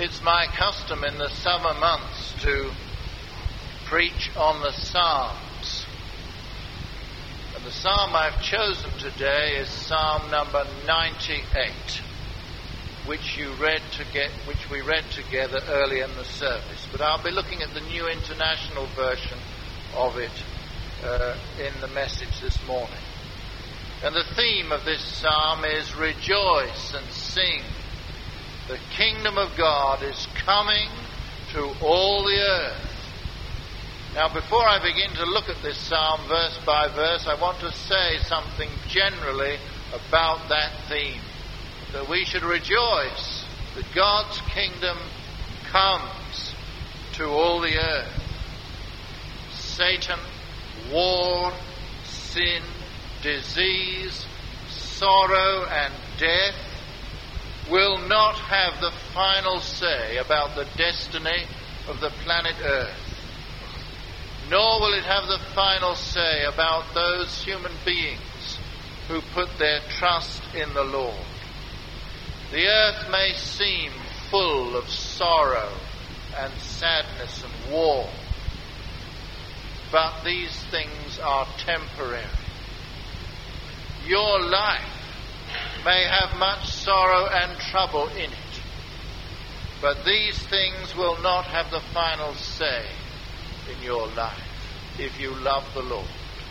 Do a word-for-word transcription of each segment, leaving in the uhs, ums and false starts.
It's my custom in the summer months to preach on the Psalms. And the psalm I've chosen today is Psalm number ninety-eight, which you read to get, which we read together early in the service. But I'll be looking at the New International Version of it uh, in the message this morning. And the theme of this psalm is rejoice and sing. The kingdom of God is coming to all the earth. Now, before I begin to look at this psalm verse by verse, I want to say something generally about that theme. That we should rejoice that God's kingdom comes to all the earth. Satan, war, sin, disease, sorrow, and death will not have the final say about the destiny of the planet Earth, nor will it have the final say about those human beings who put their trust in the Lord. The earth may seem full of sorrow and sadness and war, but these things are temporary. Your life may have much sorrow and trouble in it, but these things will not have the final say in your life if you love the Lord.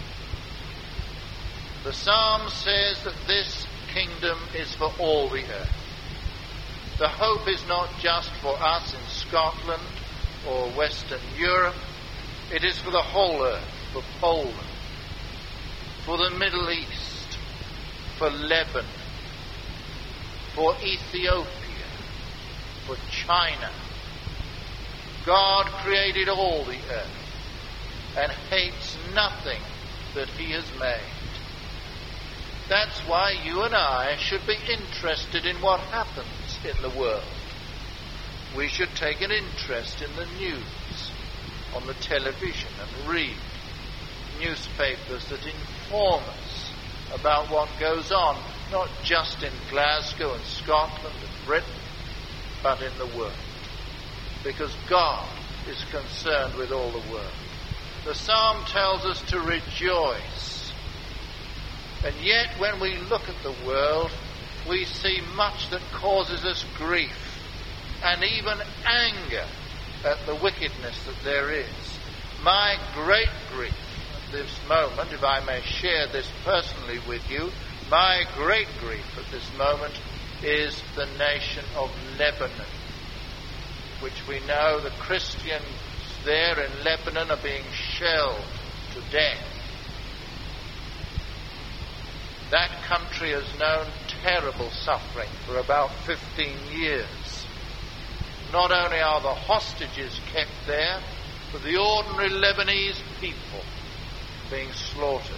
The psalm says that this kingdom is for all the earth. The hope is not just for us in Scotland or Western Europe. It is for the whole earth, for Poland, for the Middle East, for Lebanon, for Ethiopia, for China. God created all the earth and hates nothing that he has made. That's why you and I should be interested in what happens in the world. We should take an interest in the news on the television and read newspapers that inform us about what goes on, not just in Glasgow and Scotland and Britain, but in the world. Because God is concerned with all the world. The psalm tells us to rejoice. And yet when we look at the world, we see much that causes us grief and even anger at the wickedness that there is. My great grief at this moment, if I may share this personally with you, my great grief at this moment is the nation of Lebanon, which we know the Christians there in Lebanon are being shelled to death. That country has known terrible suffering for about fifteen years. Not only are the hostages kept there, but the ordinary Lebanese people being slaughtered.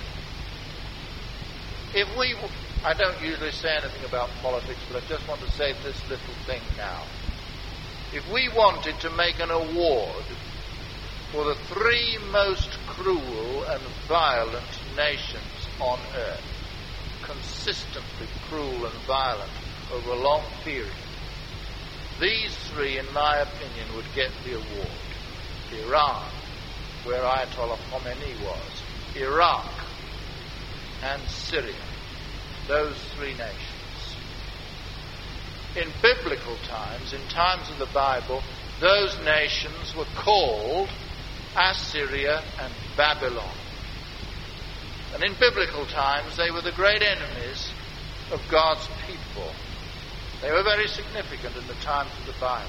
If we, I don't usually say anything about politics, but I just want to say this little thing now. If we wanted to make an award for the three most cruel and violent nations on earth, consistently cruel and violent over a long period, these three, in my opinion, would get the award. Iran, where Ayatollah Khomeini was, Iraq, and Syria. Those three nations. In biblical times, in times of the Bible, those nations were called Assyria and Babylon. And in biblical times, they were the great enemies of God's people. They were very significant in the times of the Bible.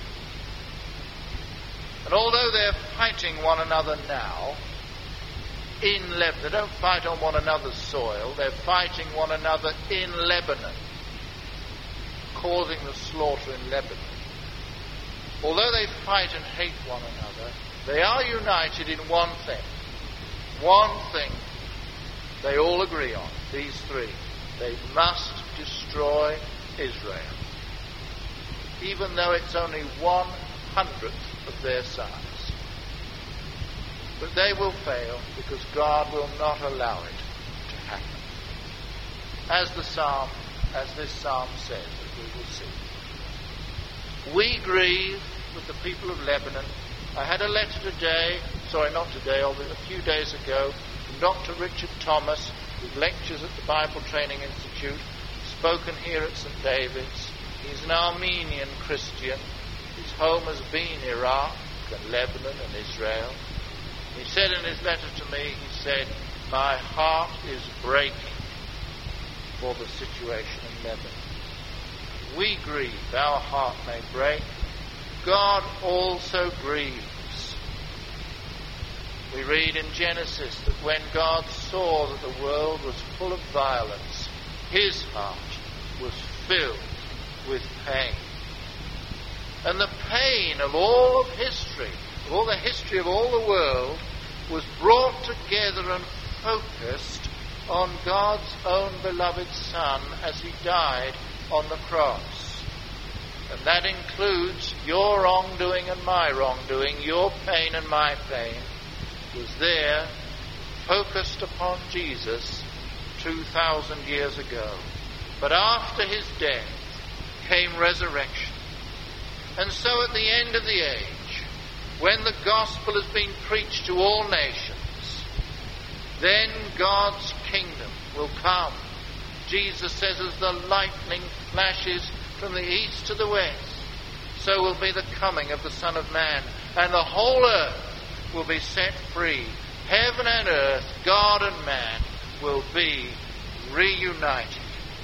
And although they're fighting one another now, in Lebanon, they don't fight on one another's soil, they're fighting one another in Lebanon, causing the slaughter in Lebanon. Although they fight and hate one another, they are united in one thing. One thing they all agree on, these three. They must destroy Israel, even though it's only one hundredth of their size. But they will fail because God will not allow it to happen. As the psalm, as this psalm says, as we will see. We grieve with the people of Lebanon. I had a letter today, sorry, not today, a few days ago, from Doctor Richard Thomas, who lectures at the Bible Training Institute, spoken here at Saint David's. He's an Armenian Christian. His home has been Iraq and Lebanon and Israel. He said in his letter to me, he said, my heart is breaking for the situation in Lebanon. We grieve, our heart may break. God also grieves. We read in Genesis that when God saw that the world was full of violence, his heart was filled with pain. And the pain of all of history, of all the history of all the world, was brought together and focused on God's own beloved Son as he died on the cross. And that includes your wrongdoing and my wrongdoing, your pain and my pain, was there focused upon Jesus two thousand years ago. But after his death came resurrection. And so at the end of the age, when the gospel has been preached to all nations, then God's kingdom will come. Jesus says, as the lightning flashes from the east to the west, so will be the coming of the Son of Man, and the whole earth will be set free. Heaven and earth, God and man, will be reunited.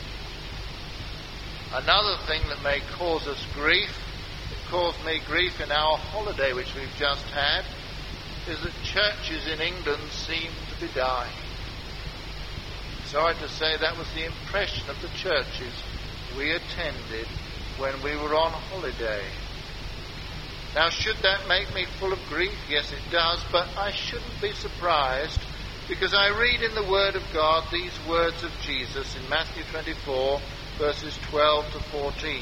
Another thing that may cause us grief, it caused me grief in our holiday which we've just had, is that churches in England seem to be dying. Sorry to say that was the impression of the churches we attended when we were on holiday. Now, should that make me full of grief? Yes, it does, but I shouldn't be surprised, because I read in the Word of God these words of Jesus in Matthew twenty-four, verses twelve to fourteen.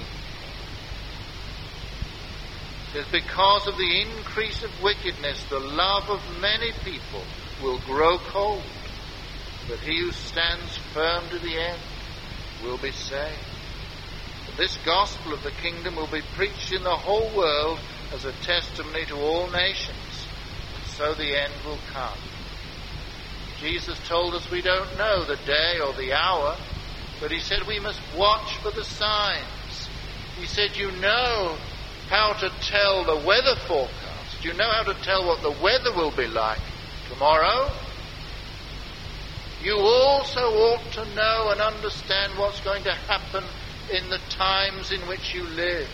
It says, because of the increase of wickedness, the love of many people will grow cold, but he who stands firm to the end will be saved. And this gospel of the kingdom will be preached in the whole world as a testimony to all nations, and so the end will come. Jesus told us we don't know the day or the hour, but he said we must watch for the signs. He said, you know how to tell the weather forecast. You know how to tell what the weather will be like tomorrow. You also ought to know and understand what's going to happen in the times in which you live.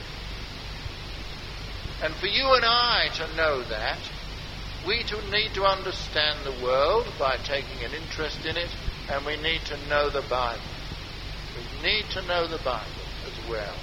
And for you and I to know that, we too need to understand the world by taking an interest in it, and we need to know the Bible. We need to know the Bible as well.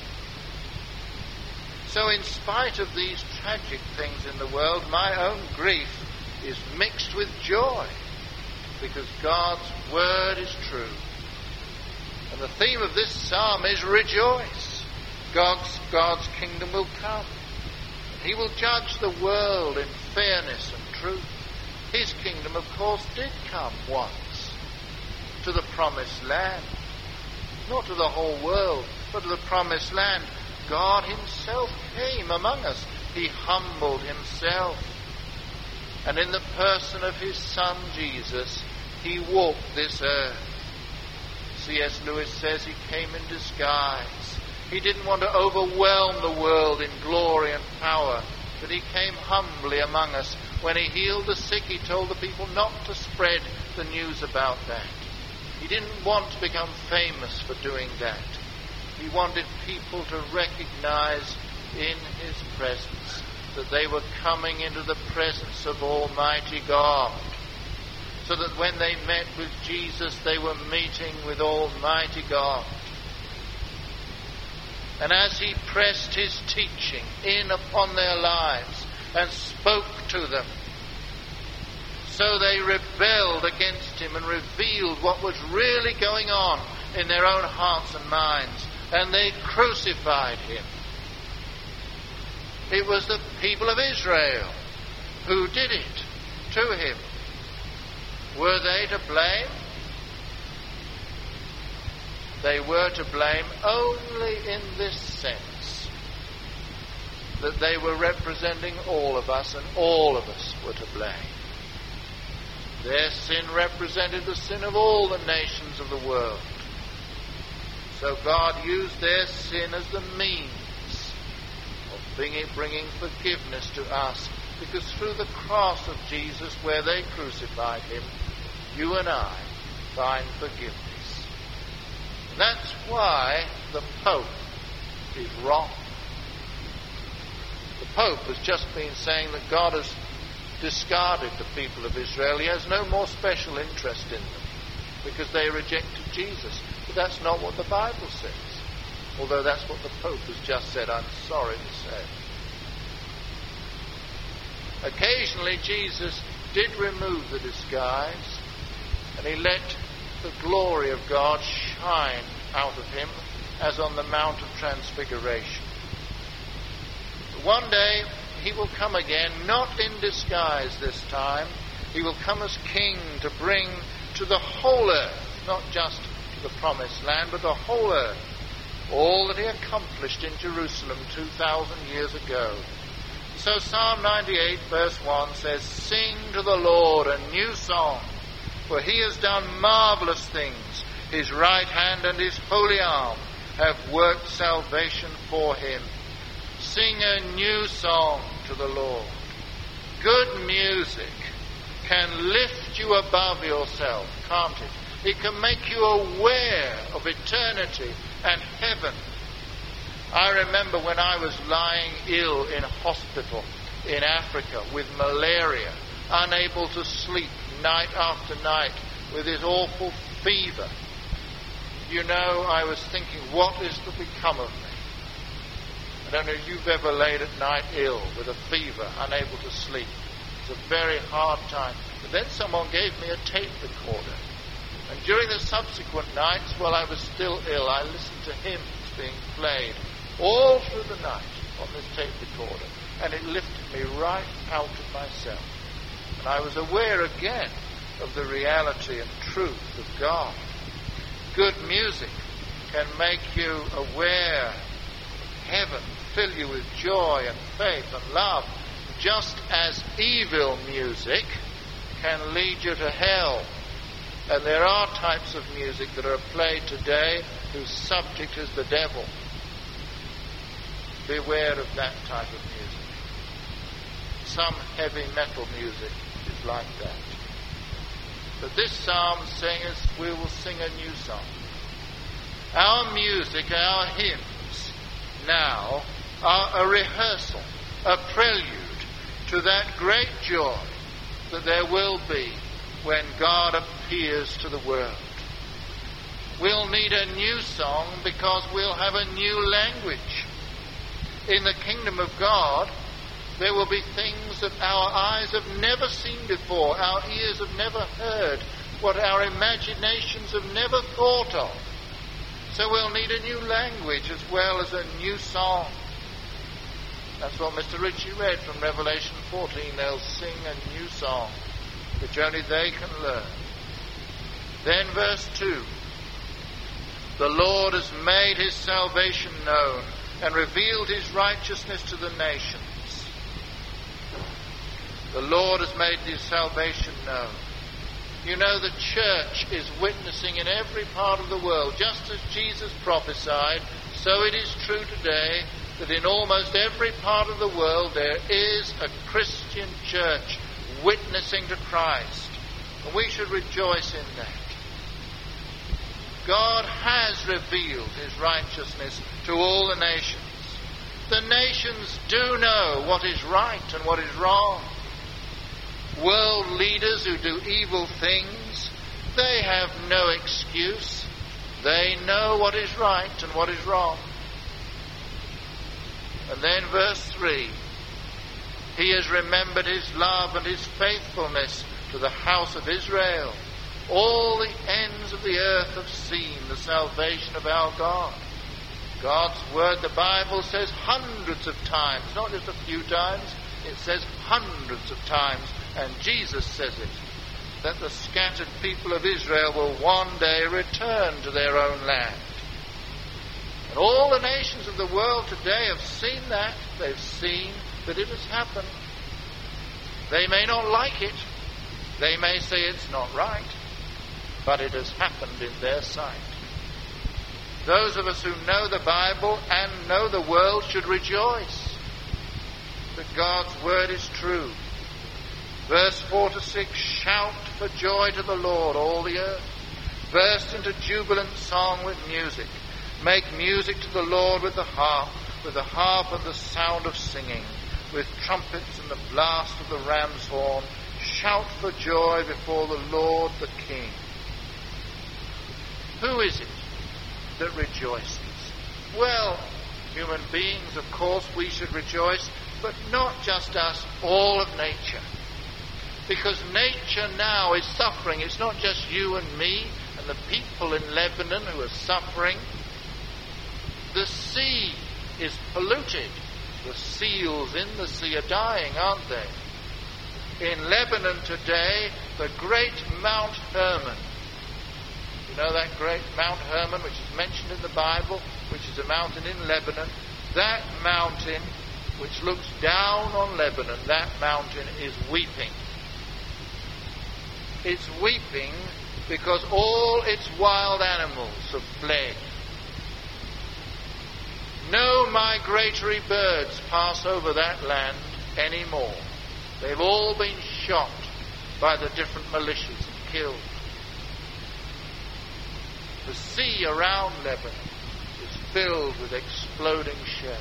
So in spite of these tragic things in the world, my own grief is mixed with joy, because God's word is true. And the theme of this psalm is rejoice. God's, God's kingdom will come. He will judge the world in fairness and truth. His kingdom, of course, did come once to the promised land. Not to the whole world, but to the promised land. God himself came among us. He humbled himself. And in the person of his Son, Jesus, he walked this earth. C S Lewis says he came in disguise. He didn't want to overwhelm the world in glory and power, but he came humbly among us. When he healed the sick, he told the people not to spread the news about that. He didn't want to become famous for doing that. He wanted people to recognize in his presence that they were coming into the presence of Almighty God, so that when they met with Jesus, they were meeting with Almighty God. And as he pressed his teaching in upon their lives and spoke to them, so they rebelled against him and revealed what was really going on in their own hearts and minds, and they crucified him. It was the people of Israel who did it to him. Were they to blame? They were to blame only in this sense, that they were representing all of us, and all of us were to blame. Their sin represented the sin of all the nations of the world. So God used their sin as the means of bringing, bringing forgiveness to us, because through the cross of Jesus, where they crucified him, you and I find forgiveness. And that's why the Pope is wrong. The Pope has just been saying that God has discarded the people of Israel. He has no more special interest in them because they rejected Jesus. But that's not what the Bible says. Although that's what the Pope has just said, I'm sorry to say. Occasionally Jesus did remove the disguise, and he let the glory of God shine out of him as on the Mount of Transfiguration. But one day he will come again, not in disguise this time. He will come as king to bring to the whole earth, not just to the promised land, but the whole earth, all that he accomplished in Jerusalem two thousand years ago. So Psalm ninety-eight verse one says, "Sing to the Lord a new song, for he has done marvelous things. His right hand and his holy arm have worked salvation for him." Sing a new song to the Lord. Good music can lift you above yourself, can't it? It can make you aware of eternity and heaven. I remember when I was lying ill in hospital in Africa with malaria, unable to sleep night after night with this awful fever. You know, I was thinking, what is to become of me? I don't know if you've ever laid at night ill with a fever, unable to sleep. It's a very hard time. But then someone gave me a tape recorder. And during the subsequent nights, while I was still ill, I listened to hymns being played all through the night on this tape recorder. And it lifted me right out of myself. And I was aware again of the reality and truth of God. Good music can make you aware of heaven, fill you with joy and faith and love, just as evil music can lead you to hell. And there are types of music that are played today whose subject is the devil. Beware of that type of music. Some heavy metal music is like that. But this psalm sings, we will sing a new song. Our music, our hymns now are a rehearsal, a prelude to that great joy that there will be when God appears to the world. We'll need a new song because we'll have a new language. In the kingdom of God, there will be things that our eyes have never seen before, our ears have never heard, what our imaginations have never thought of. So we'll need a new language as well as a new song. That's what Mister Ritchie read from Revelation fourteen. They'll sing a new song, which only they can learn. Then verse two. The Lord has made his salvation known and revealed his righteousness to the nations. The Lord has made his salvation known. You know, the church is witnessing in every part of the world, just as Jesus prophesied, so it is true today that in almost every part of the world there is a Christian church witnessing to Christ. And we should rejoice in that. God has revealed his righteousness to all the nations. The nations do know what is right and what is wrong. World leaders who do evil things, they have no excuse. They know what is right and what is wrong. And then verse three. He has remembered his love and his faithfulness to the house of Israel. All the ends of the earth have seen the salvation of our God. God's word, the Bible says hundreds of times, not just a few times, it says hundreds of times, and Jesus says it, that the scattered people of Israel will one day return to their own land. And all the nations of the world today have seen that. They've seen that it has happened. They may not like it. They may say it's not right. But it has happened in their sight. Those of us who know the Bible and know the world should rejoice that God's word is true. Verse four to six, shout for joy to the Lord, all the earth. Burst into jubilant song with music. Make music to the Lord with the harp, with the harp and the sound of singing, with trumpets and the blast of the ram's horn. Shout for joy before the Lord the King. Who is it that rejoices? Well, human beings, of course, we should rejoice, but not just us, all of nature. Because nature now is suffering. It's not just you and me and the people in Lebanon who are suffering. The sea is polluted. The seals in the sea are dying, aren't they? In Lebanon today, the great Mount Hermon. You know that great Mount Hermon, which is mentioned in the Bible, which is a mountain in Lebanon. That mountain, which looks down on Lebanon, that mountain is weeping. It's weeping because all its wild animals have fled. No migratory birds pass over that land anymore. They've all been shot by the different militias and killed. The sea around Lebanon is filled with exploding shells.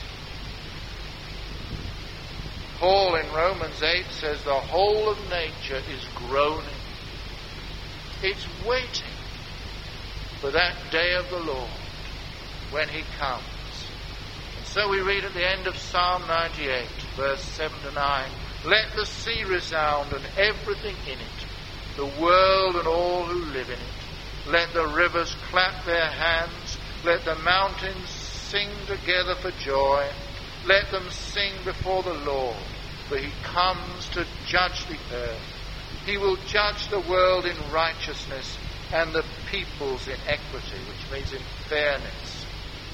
Paul in Romans eight says the whole of nature is groaning. It's waiting for that day of the Lord when he comes. And so we read at the end of Psalm ninety-eight, verse seven to nine, let the sea resound and everything in it, the world and all who live in it. Let the rivers clap their hands. Let the mountains sing together for joy. Let them sing before the Lord, for he comes to judge the earth. He will judge the world in righteousness and the peoples in equity, which means in fairness.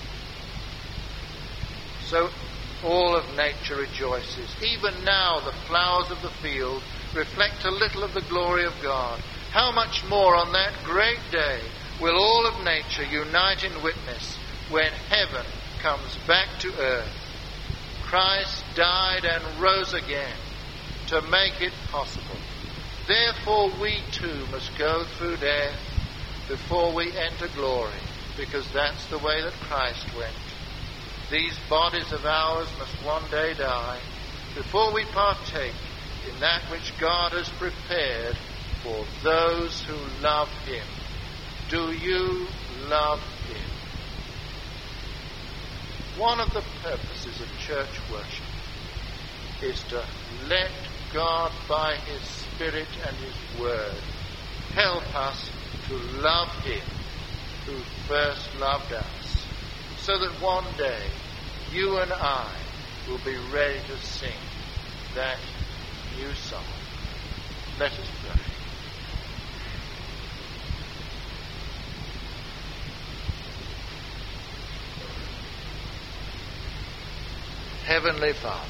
So all of nature rejoices. Even now the flowers of the field reflect a little of the glory of God. How much more on that great day will all of nature unite in witness when heaven comes back to earth. Christ died and rose again to make it possible. Therefore we too must go through death before we enter glory, because that's the way that Christ went. These bodies of ours must one day die before we partake in that which God has prepared for those who love him. Do you love him? One of the purposes of church worship is to let God by his Spirit and his Word help us to love him who first loved us, so that one day you and I will be ready to sing that new song. Let us pray. Heavenly Father,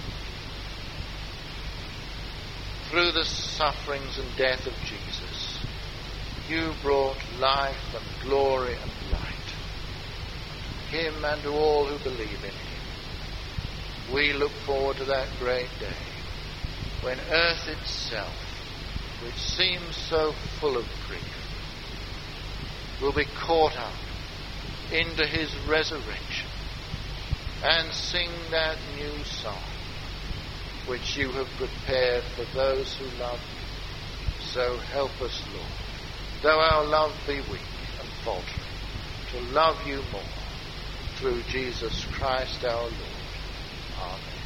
through the sufferings and death of Jesus, you brought life and glory and light to him and to all who believe in him. We look forward to that great day when earth itself, which seems so full of grief, will be caught up into his resurrection and sing that new song which you have prepared for those who love you. So help us, Lord, though our love be weak and faltering, to love you more through Jesus Christ our Lord. Amen.